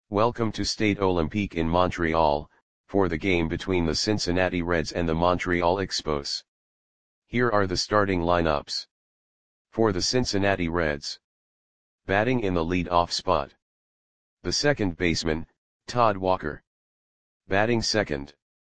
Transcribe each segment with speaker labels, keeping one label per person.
Speaker 1: Welcome to Stade Olympique in Montreal, for the game between the Cincinnati Reds and the Montreal Expos. Here are the starting lineups. For the Cincinnati Reds. Batting in the lead-off spot. The second baseman, Todd Walker. Batting second.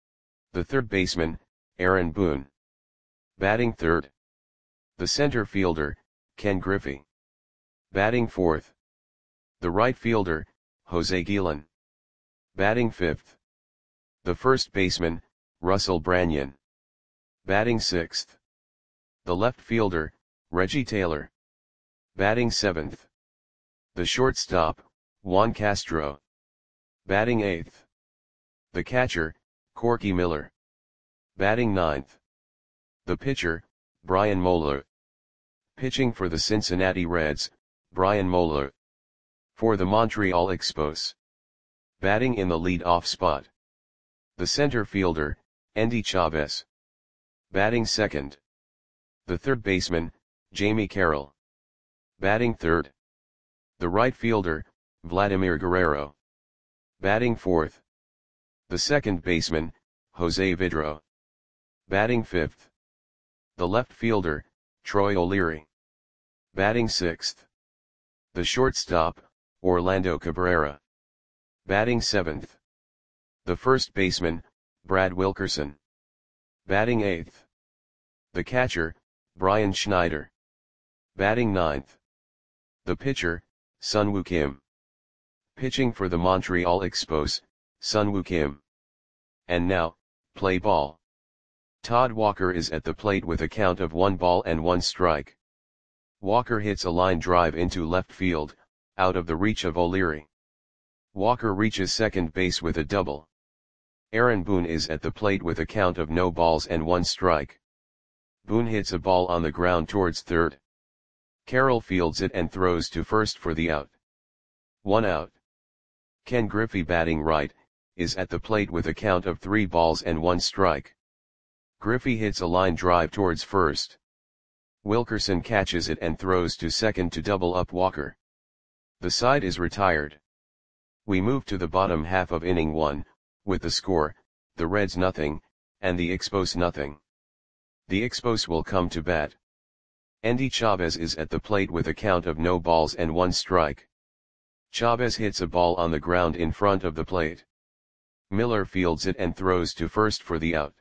Speaker 1: The third baseman, Aaron Boone. Batting third. The center fielder, Ken Griffey. Batting fourth. The right fielder, Jose Guillen. Batting fifth. The first baseman, Russell Branyan. Batting sixth. The left fielder, Reggie Taylor. Batting seventh. The shortstop, Juan Castro. Batting eighth. The catcher, Corky Miller. Batting ninth. The pitcher, Brian Moeller. Pitching for the Cincinnati Reds, Brian Moeller. For the Montreal Expos. Batting in the lead-off spot. The center fielder, Endy Chavez. Batting second. The third baseman, Jamie Carroll. Batting third. The right fielder, Vladimir Guerrero. Batting fourth. The second baseman, Jose Vidro. Batting fifth. The left fielder, Troy O'Leary. Batting sixth. The shortstop, Orlando Cabrera. Batting seventh. The first baseman, Brad Wilkerson. Batting eighth. The catcher, Brian Schneider. Batting ninth. The pitcher, Sunwoo Kim. Pitching for the Montreal Expos, Sunwoo Kim. And now, play ball. Todd Walker is at the plate with a count of 1 ball and 1 strike. Walker hits a line drive into left field, out of the reach of O'Leary. Walker reaches second base with a double. Aaron Boone is at the plate with a count of no balls and 1 strike. Boone hits a ball on the ground towards third. Carroll fields it and throws to first for the out. 1 out. Ken Griffey, batting right, is at the plate with a count of 3 balls and 1 strike. Griffey hits a line drive towards first. Wilkerson catches it and throws to second to double up Walker. The side is retired. We move to the bottom half of inning 1, with the score, the Reds nothing, and the Expos nothing. The Expos will come to bat. Endy Chavez is at the plate with a count of no balls and 1 strike. Chavez hits a ball on the ground in front of the plate. Miller fields it and throws to first for the out.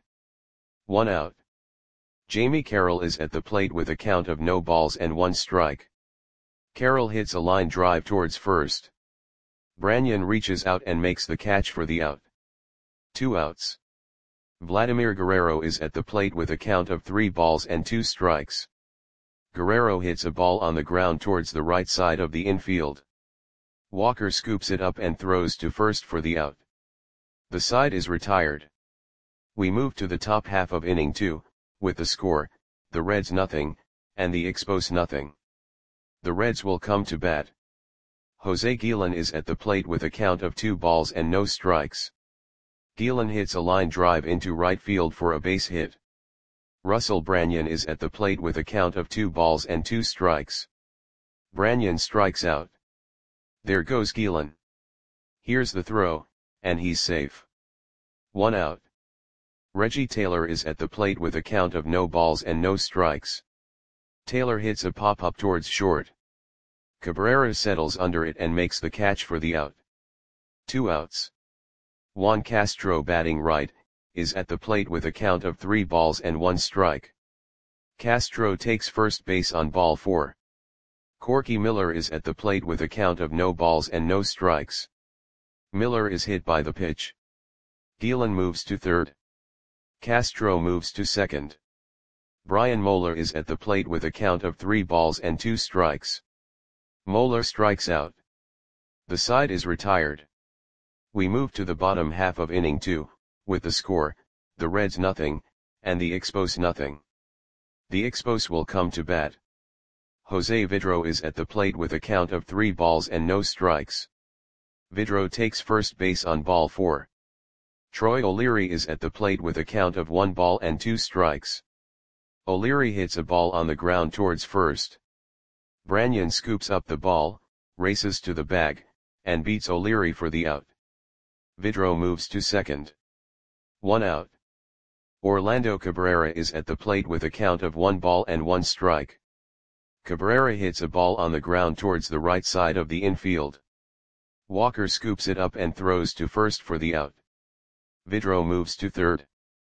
Speaker 1: 1 out. Jamie Carroll is at the plate with a count of no balls and 1 strike. Carroll hits a line drive towards first. Branyan reaches out and makes the catch for the out. 2 outs. Vladimir Guerrero is at the plate with a count of 3 balls and 2 strikes. Guerrero hits a ball on the ground towards the right side of the infield. Walker scoops it up and throws to first for the out. The side is retired. We move to the top half of inning 2, with the score, the Reds nothing, and the Expos nothing. The Reds will come to bat. Jose Guillen is at the plate with a count of 2 balls and no strikes. Guillen hits a line drive into right field for a base hit. Russell Branyan is at the plate with a count of 2 balls and 2 strikes. Branyan strikes out. There goes Guillen. Here's the throw, and he's safe. 1 out. Reggie Taylor is at the plate with a count of no balls and no strikes. Taylor hits a pop-up towards short. Cabrera settles under it and makes the catch for the out. 2 outs. Juan Castro, batting right, is at the plate with a count of 3 balls and 1 strike. Castro takes first base on ball 4. Corky Miller is at the plate with a count of no balls and no strikes. Miller is hit by the pitch. Guillen moves to third. Castro moves to second. Brian Moeller is at the plate with a count of 3 balls and 2 strikes. Moeller strikes out. The side is retired. We move to the bottom half of inning 2, with the score, the Reds nothing, and the Expos nothing. The Expos will come to bat. Jose Vidro is at the plate with a count of 3 balls and no strikes. Vidro takes first base on ball 4. Troy O'Leary is at the plate with a count of 1 ball and 2 strikes. O'Leary hits a ball on the ground towards first. Branyan scoops up the ball, races to the bag, and beats O'Leary for the out. Vidro moves to second. 1 out. Orlando Cabrera is at the plate with a count of 1 ball and 1 strike. Cabrera hits a ball on the ground towards the right side of the infield. Walker scoops it up and throws to first for the out. Vidro moves to third.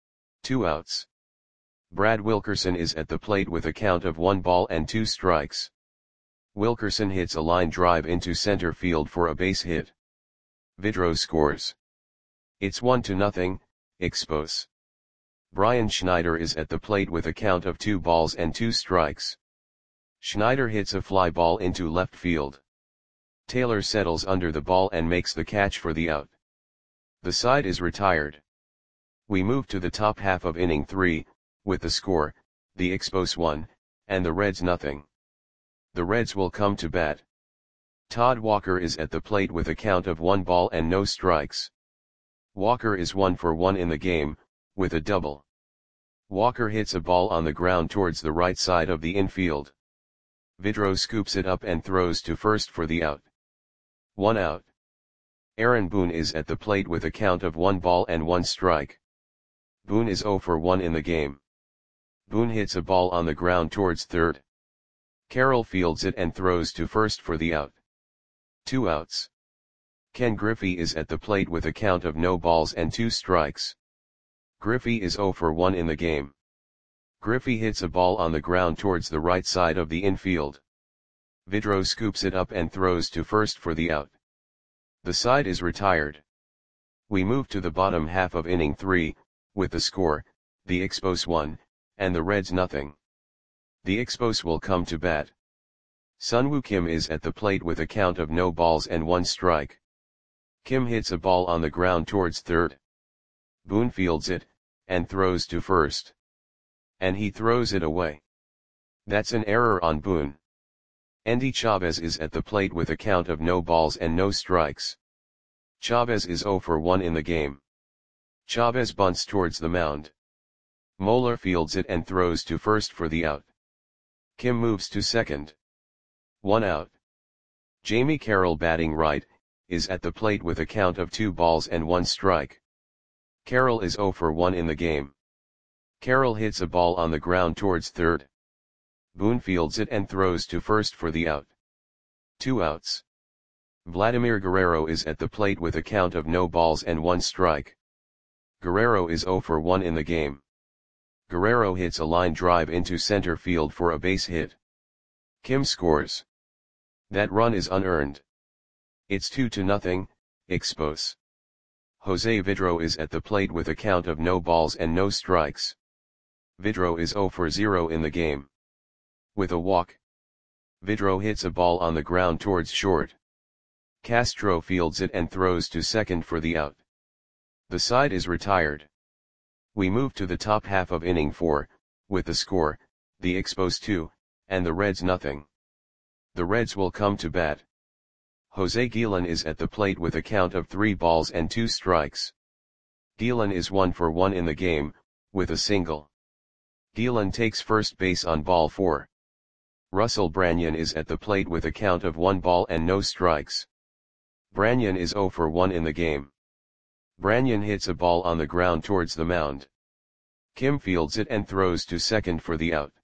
Speaker 1: 2 outs. Brad Wilkerson is at the plate with a count of 1 ball and 2 strikes. Wilkerson hits a line drive into center field for a base hit. Vidro scores. It's 1-0, Expos. Brian Schneider is at the plate with a count of 2 balls and 2 strikes. Schneider hits a fly ball into left field. Taylor settles under the ball and makes the catch for the out. The side is retired. We move to the top half of inning 3, with the score, the Expos 1, and the Reds 0. The Reds will come to bat. Todd Walker is at the plate with a count of 1 ball and no strikes. Walker is 1 for 1 in the game, with a double. Walker hits a ball on the ground towards the right side of the infield. Vidro scoops it up and throws to first for the out. 1 out. Aaron Boone is at the plate with a count of 1 ball and 1 strike. Boone is 0 for 1 in the game. Boone hits a ball on the ground towards third. Carroll fields it and throws to first for the out. 2 outs. Ken Griffey is at the plate with a count of no balls and 2 strikes. Griffey is 0 for 1 in the game. Griffey hits a ball on the ground towards the right side of the infield. Vidro scoops it up and throws to first for the out. The side is retired. We move to the bottom half of inning 3, with the score, the Expos 1, and the Reds 0. The Expos will come to bat. Sunwoo Kim is at the plate with a count of no balls and 1 strike. Kim hits a ball on the ground towards third. Boone fields it, and throws to first. And he throws it away. That's an error on Boone. Endy Chavez is at the plate with a count of no balls and no strikes. Chavez is 0 for 1 in the game. Chavez bunts towards the mound. Moeller fields it and throws to first for the out. Kim moves to second. 1 out. Jamie Carroll, batting right, is at the plate with a count of 2 balls and 1 strike. Carroll is 0 for 1 in the game. Carroll hits a ball on the ground towards third. Boone fields it and throws to first for the out. 2 outs. Vladimir Guerrero is at the plate with a count of no balls and 1 strike. Guerrero is 0 for 1 in the game. Guerrero hits a line drive into center field for a base hit. Kim scores. That run is unearned. It's 2-0, Expos. Jose Vidro is at the plate with a count of no balls and no strikes. Vidro is 0 for 0 in the game. With a walk, Vidro hits a ball on the ground towards short. Castro fields it and throws to second for the out. The side is retired. We move to the top half of inning 4, with the score, the Expos 2, and the Reds 0. The Reds will come to bat. Jose Guillen is at the plate with a count of 3 balls and 2 strikes. Guillen is 1 for 1 in the game, with a single. Guillen takes first base on ball 4. Russell Branyan is at the plate with a count of 1 ball and no strikes. Branyan is 0 for 1 in the game. Branyan hits a ball on the ground towards the mound. Kim fields it and throws to second for the out.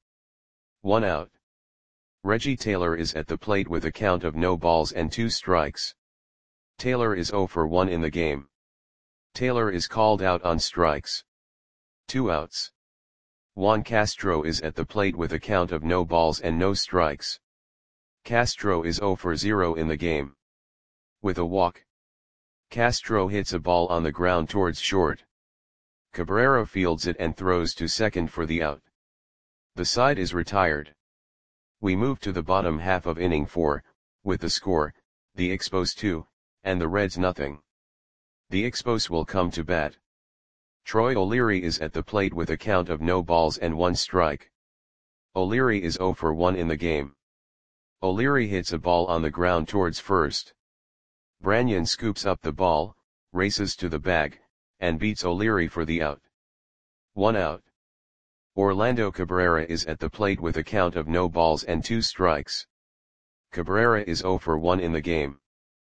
Speaker 1: 1 out. Reggie Taylor is at the plate with a count of no balls and 2 strikes. Taylor is 0 for 1 in the game. Taylor is called out on strikes. 2 outs. Juan Castro is at the plate with a count of no balls and no strikes. Castro is 0 for 0 in the game. With a walk, Castro hits a ball on the ground towards short. Cabrera fields it and throws to second for the out. The side is retired. We move to the bottom half of inning 4, with the score, the Expos 2, and the Reds 0. The Expos will come to bat. Troy O'Leary is at the plate with a count of no balls and 1 strike. O'Leary is 0 for 1 in the game. O'Leary hits a ball on the ground towards first. Branyan scoops up the ball, races to the bag, and beats O'Leary for the out. 1 out. Orlando Cabrera is at the plate with a count of no balls and 2 strikes. Cabrera is 0 for 1 in the game.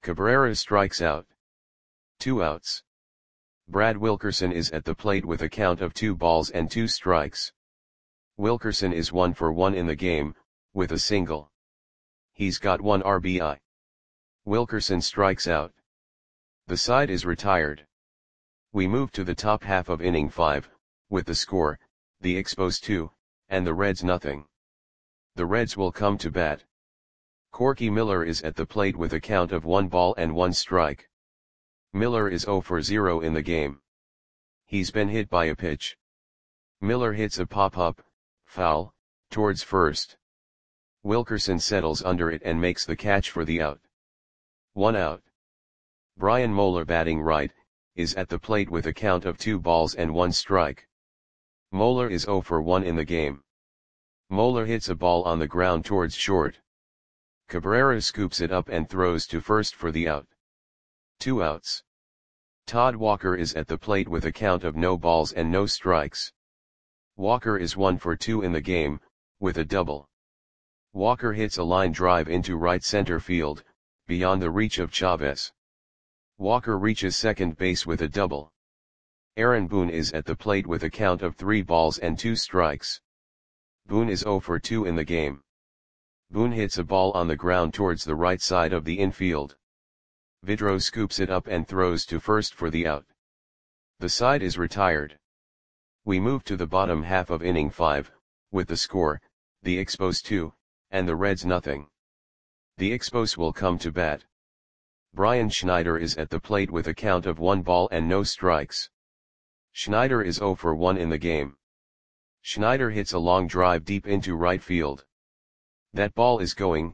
Speaker 1: Cabrera strikes out. 2 outs. Brad Wilkerson is at the plate with a count of 2 balls and 2 strikes. Wilkerson is 1 for 1 in the game, with a single. He's got 1 RBI. Wilkerson strikes out. The side is retired. We move to the top half of inning 5, with the score, the Expos 2, and the Reds nothing. The Reds will come to bat. Corky Miller is at the plate with a count of 1 ball and 1 strike. Miller is 0 for 0 in the game. He's been hit by a pitch. Miller hits a pop-up, foul, towards first. Wilkerson settles under it and makes the catch for the out. 1 out. Brian Moeller, batting right, is at the plate with a count of 2 balls and 1 strike. Moeller is 0 for 1 in the game. Moeller hits a ball on the ground towards short. Cabrera scoops it up and throws to first for the out. 2 outs. Todd Walker is at the plate with a count of no balls and no strikes. Walker is 1 for 2 in the game, with a double. Walker hits a line drive into right center field, beyond the reach of Chavez. Walker reaches second base with a double. Aaron Boone is at the plate with a count of 3 balls and 2 strikes. Boone is 0 for 2 in the game. Boone hits a ball on the ground towards the right side of the infield. Vidro scoops it up and throws to first for the out. The side is retired. We move to the bottom half of inning 5, with the score, the Expos 2, and the Reds nothing. The Expos will come to bat. Brian Schneider is at the plate with a count of 1 ball and no strikes. Schneider is 0 for 1 in the game. Schneider hits a long drive deep into right field. That ball is gone.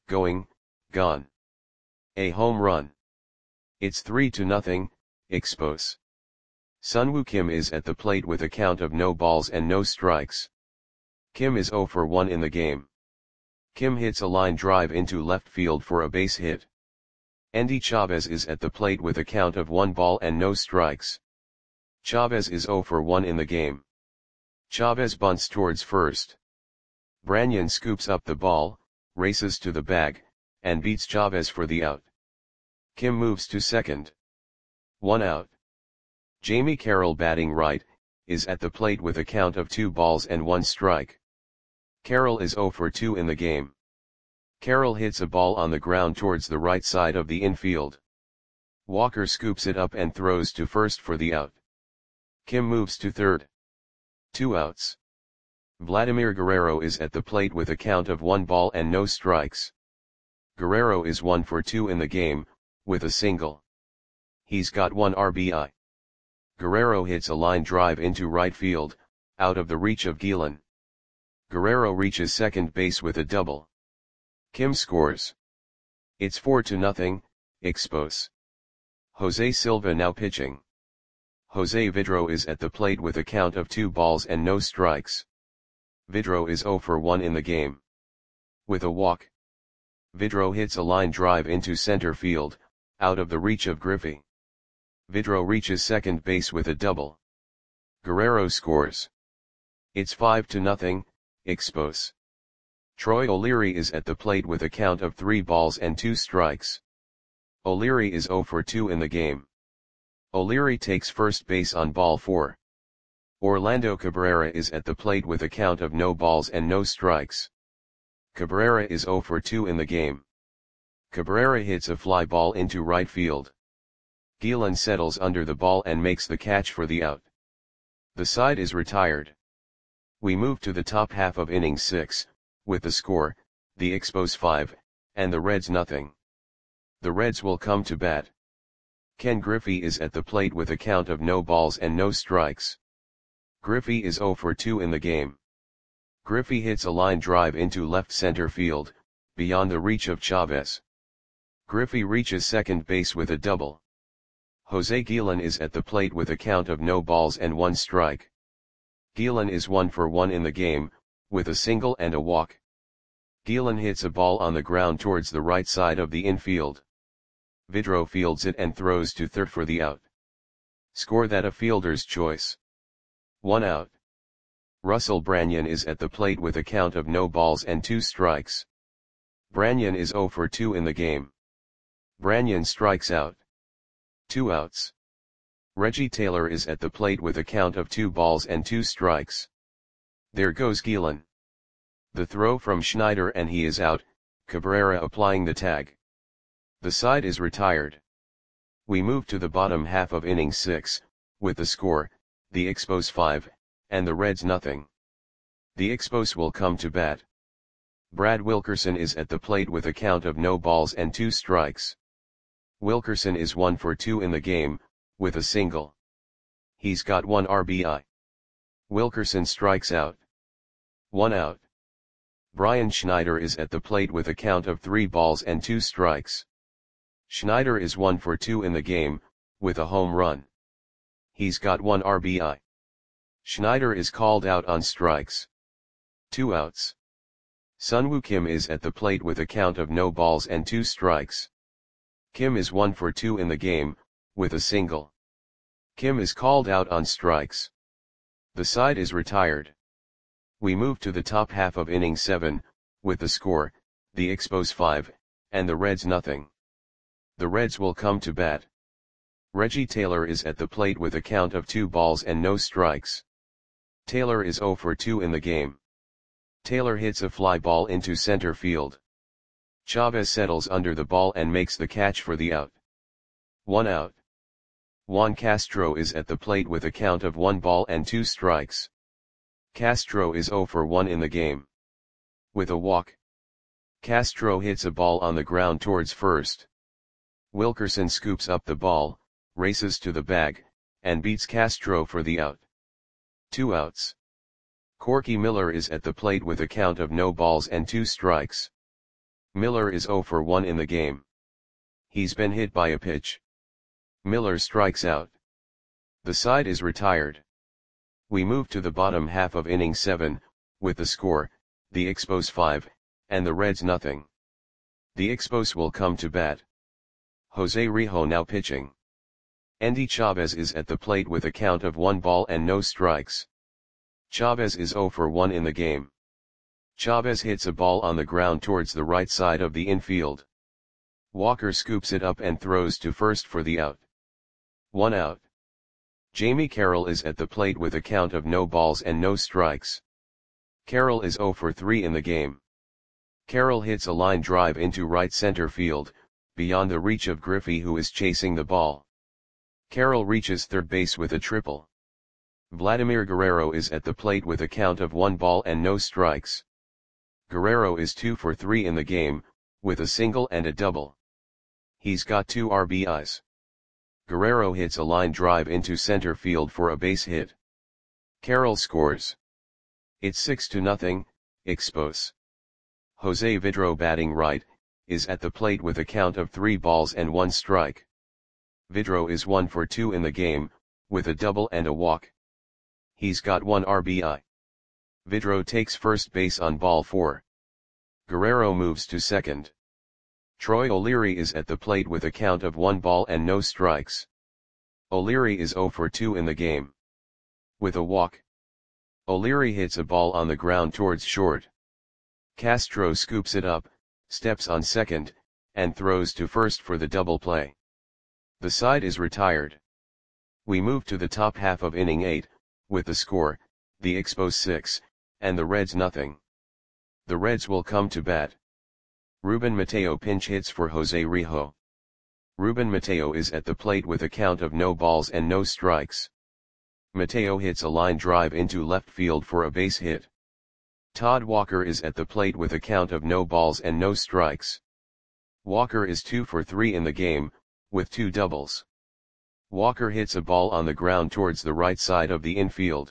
Speaker 1: A home run. It's 3-0, Expos. Sunwoo Kim is at the plate with a count of no balls and no strikes. Kim is 0 for 1 in the game. Kim hits a line drive into left field for a base hit. Endy Chavez is at the plate with a count of 1 ball and no strikes. Chavez is 0 for 1 in the game. Chavez bunts towards first. Branyan scoops up the ball, races to the bag, and beats Chavez for the out. Kim moves to second. 1 out. Jamie Carroll, batting right, is at the plate with a count of 2 balls and 1 strike. Carroll is 0 for 2 in the game. Carroll hits a ball on the ground towards the right side of the infield. Walker scoops it up and throws to first for the out. Kim moves to third. 2 outs. Vladimir Guerrero is at the plate with a count of 1 ball and no strikes. Guerrero is 1 for 2 in the game, with a single. He's got 1 RBI. Guerrero hits a line drive into right field, out of the reach of Gielan. Guerrero reaches second base with a double. Kim scores. It's 4-0, Expos. Jose Silva now pitching. Jose Vidro is at the plate with a count of 2 balls and no strikes. Vidro is 0 for 1 in the game. With a walk. Vidro hits a line drive into center field, out of the reach of Griffey. Vidro reaches second base with a double. Guerrero scores. It's 5-0, Expos. Troy O'Leary is at the plate with a count of 3 balls and 2 strikes. O'Leary is 0 for 2 in the game. O'Leary takes first base on ball 4. Orlando Cabrera is at the plate with a count of no balls and no strikes. Cabrera is 0 for 2 in the game. Cabrera hits a fly ball into right field. Gielan settles under the ball and makes the catch for the out. The side is retired. We move to the top half of inning 6, with the score, the Expos 5, and the Reds nothing. The Reds will come to bat. Ken Griffey is at the plate with a count of no balls and no strikes. Griffey is 0 for 2 in the game. Griffey hits a line drive into left center field, beyond the reach of Chavez. Griffey reaches second base with a double. Jose Gielan is at the plate with a count of no balls and 1 strike. Gielan is 1 for 1 in the game, with a single and a walk. Gielan hits a ball on the ground towards the right side of the infield. Vidro fields it and throws to third for the out. Score that a fielder's choice. 1 out. Russell Branyan is at the plate with a count of no balls and 2 strikes. Branyan is 0 for 2 in the game. Branyan strikes out. 2 outs. Reggie Taylor is at the plate with a count of 2 balls and 2 strikes. There goes Gielan. The throw from Schneider and he is out, Cabrera applying the tag. The side is retired. We move to the bottom half of inning 6, with the score, the Expos 5, and the Reds nothing. The Expos will come to bat. Brad Wilkerson is at the plate with a count of no balls and 2 strikes. Wilkerson is 1 for 2 in the game, with a single. He's got 1 RBI. Wilkerson strikes out. 1 out. Brian Schneider is at the plate with a count of 3 balls and 2 strikes. Schneider is 1 for 2 in the game, with a home run. He's got 1 RBI. Schneider is called out on strikes. 2 outs. Sunwoo Kim is at the plate with a count of no balls and 2 strikes. Kim is 1 for 2 in the game, with a single. Kim is called out on strikes. The side is retired. We move to the top half of inning 7, with the score, the Expos 5, and the Reds nothing. The Reds will come to bat. Reggie Taylor is at the plate with a count of 2 balls and no strikes. Taylor is 0 for 2 in the game. Taylor hits a fly ball into center field. Chavez settles under the ball and makes the catch for the out. 1 out. Juan Castro is at the plate with a count of 1 ball and 2 strikes. Castro is 0 for 1 in the game. With a walk. Castro hits a ball on the ground towards first. Wilkerson scoops up the ball, races to the bag, and beats Castro for the out. 2 outs. Corky Miller is at the plate with a count of no balls and 2 strikes. Miller is 0 for 1 in the game. He's been hit by a pitch. Miller strikes out. The side is retired. We move to the bottom half of inning 7, with the score, the Expos 5, and the Reds nothing. The Expos will come to bat. Jose Rijo now pitching. Endy Chavez is at the plate with a count of 1 ball and no strikes. Chavez is 0 for 1 in the game. Chavez hits a ball on the ground towards the right side of the infield. Walker scoops it up and throws to first for the out. 1 out. Jamie Carroll is at the plate with a count of no balls and no strikes. Carroll is 0 for 3 in the game. Carroll hits a line drive into right center field, beyond the reach of Griffey who is chasing the ball. Carroll reaches third base with a triple. Vladimir Guerrero is at the plate with a count of 1 ball and no strikes. Guerrero is 2 for 3 in the game, with a single and a double. He's got 2 RBIs. Guerrero hits a line drive into center field for a base hit. Carroll scores. It's 6-0, Expos. Jose Vidro batting right, is at the plate with a count of 3 balls and 1 strike. Vidro is 1 for 2 in the game, with a double and a walk. He's got 1 RBI. Vidro takes first base on ball 4. Guerrero moves to second. Troy O'Leary is at the plate with a count of 1 ball and no strikes. O'Leary is 0 for 2 in the game. With a walk. O'Leary hits a ball on the ground towards short. Castro scoops it up, steps on second, and throws to first for the double play. The side is retired. We move to the top half of inning 8, with the score, the Expos 6, and the Reds nothing. The Reds will come to bat. Ruben Mateo pinch hits for Jose Rijo. Ruben Mateo is at the plate with a count of no balls and no strikes. Mateo hits a line drive into left field for a base hit. Todd Walker is at the plate with a count of no balls and no strikes. Walker is 2 for 3 in the game, with 2 doubles. Walker hits a ball on the ground towards the right side of the infield.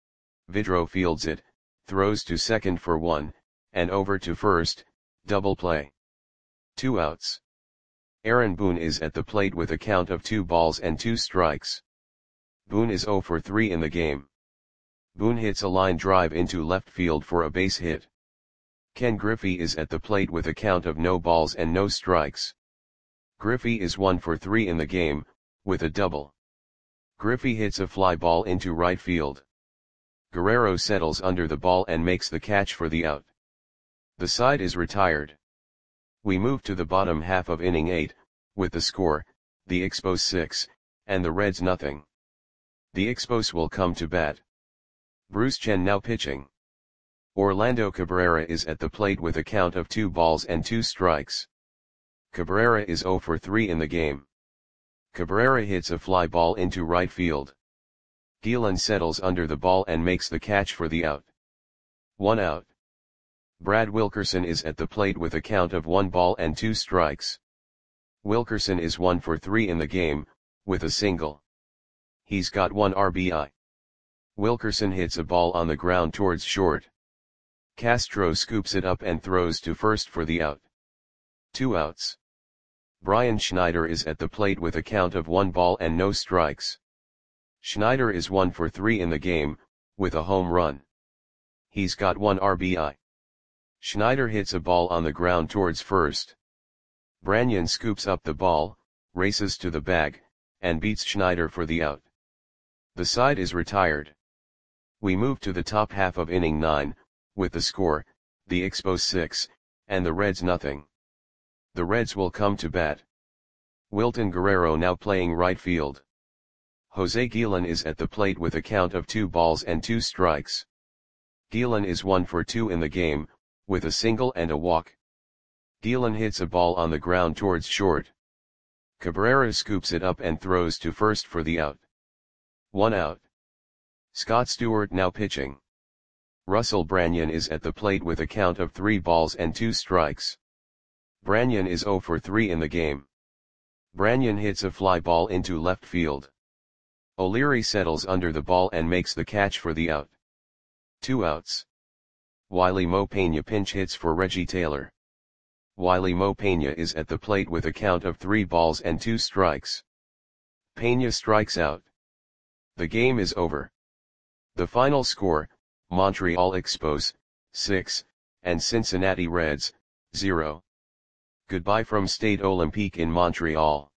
Speaker 1: Vidro fields it, throws to second for 1, and over to first, double play. 2 outs. Aaron Boone is at the plate with a count of 2 balls and 2 strikes. Boone is 0 for 3 in the game. Boone hits a line drive into left field for a base hit. Ken Griffey is at the plate with a count of no balls and no strikes. Griffey is 1 for 3 in the game, with a double. Griffey hits a fly ball into right field. Guerrero settles under the ball and makes the catch for the out. The side is retired. We move to the bottom half of inning 8, with the score, the Expos 6, and the Reds nothing. The Expos will come to bat. Bruce Chen now pitching. Orlando Cabrera is at the plate with a count of 2 balls and 2 strikes. Cabrera is 0 for 3 in the game. Cabrera hits a fly ball into right field. Gielan settles under the ball and makes the catch for the out. 1 out. Brad Wilkerson is at the plate with a count of 1 ball and 2 strikes. Wilkerson is 1 for 3 in the game, with a single. He's got 1 RBI. Wilkerson hits a ball on the ground towards short. Castro scoops it up and throws to first for the out. 2 outs. Brian Schneider is at the plate with a count of 1 ball and no strikes. Schneider is 1 for 3 in the game, with a home run. He's got 1 RBI. Schneider hits a ball on the ground towards first. Branyan scoops up the ball, races to the bag, and beats Schneider for the out. The side is retired. We move to the top half of inning 9, with the score, the Expos 6, and the Reds nothing. The Reds will come to bat. Wilton Guerrero now playing right field. Jose Gielan is at the plate with a count of 2 balls and 2 strikes. Gielan is 1 for 2 in the game, with a single and a walk. Gielan hits a ball on the ground towards short. Cabrera scoops it up and throws to first for the out. 1 out. Scott Stewart now pitching. Russell Branyan is at the plate with a count of 3 balls and 2 strikes. Branyan is 0 for 3 in the game. Branyan hits a fly ball into left field. O'Leary settles under the ball and makes the catch for the out. 2 outs. Wiley Mo Peña pinch hits for Reggie Taylor. Wiley Mo Peña is at the plate with a count of 3 balls and 2 strikes. Peña strikes out. The game is over. The final score, Montreal Expos, 6, and Cincinnati Reds, 0. Goodbye from Stade Olympique in Montreal.